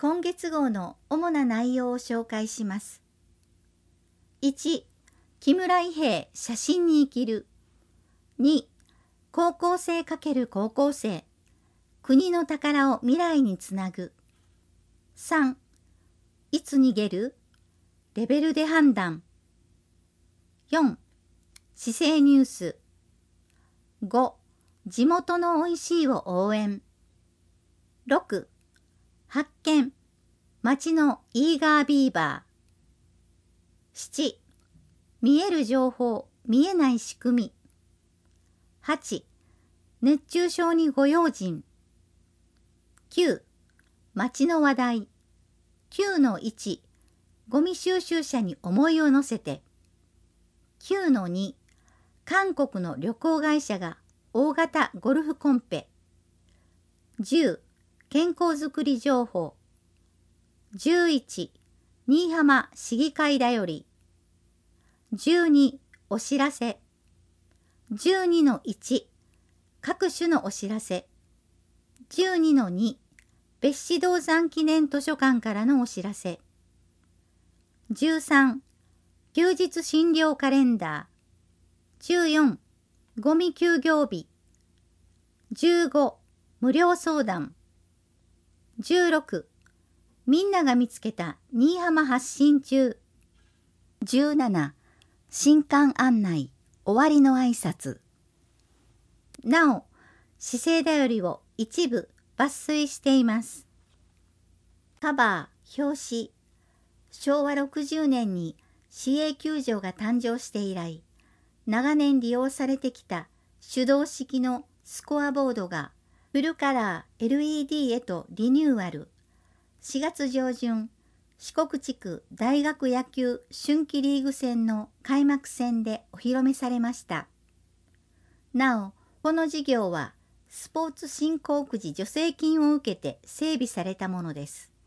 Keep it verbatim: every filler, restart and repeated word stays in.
今月号の主な内容を紹介します。いち. 木村伊兵衛写真に生きる。に. 高校生×高校生。国の宝を未来につなぐ。さん. いつ逃げる？レベルで判断。よん. 市政ニュース。ご. 地元のおいしいを応援。ろく. 発見。町のイーガービーバー。なな. 見える情報、見えない仕組み。はち. 熱中症にご用心。きゅう. 町の話題。きゅうのいち. ゴミ収集車に思いを乗せて。きゅうのに. 韓国の旅行会社が大型ゴルフコンペ。じゅう. 健康づくり情報。じゅういち. 新居浜市議会だより。じゅうに. お知らせ。じゅうにのいち. 各種のお知らせ。じゅうにのに. 別紙銅山記念図書館からのお知らせ。じゅうさん. 休日診療カレンダー。じゅうよん. ゴミ休業日。じゅうご. 無料相談。じゅうろく. みんなが見つけた新居浜発信中。じゅうなな. 新刊案内、終わりの挨拶。なお、市政だよりを一部抜粋しています。カバー、表紙。しょうわろくじゅうねんに市営球場が誕生して以来、長年利用されてきた手動式のスコアボードがフルカラー エルイーディー へとリニューアル。しがつ上旬、四国地区大学野球春季リーグ戦の開幕戦でお披露目されました。なお、この事業はスポーツ振興くじ助成金を受けて整備されたものです。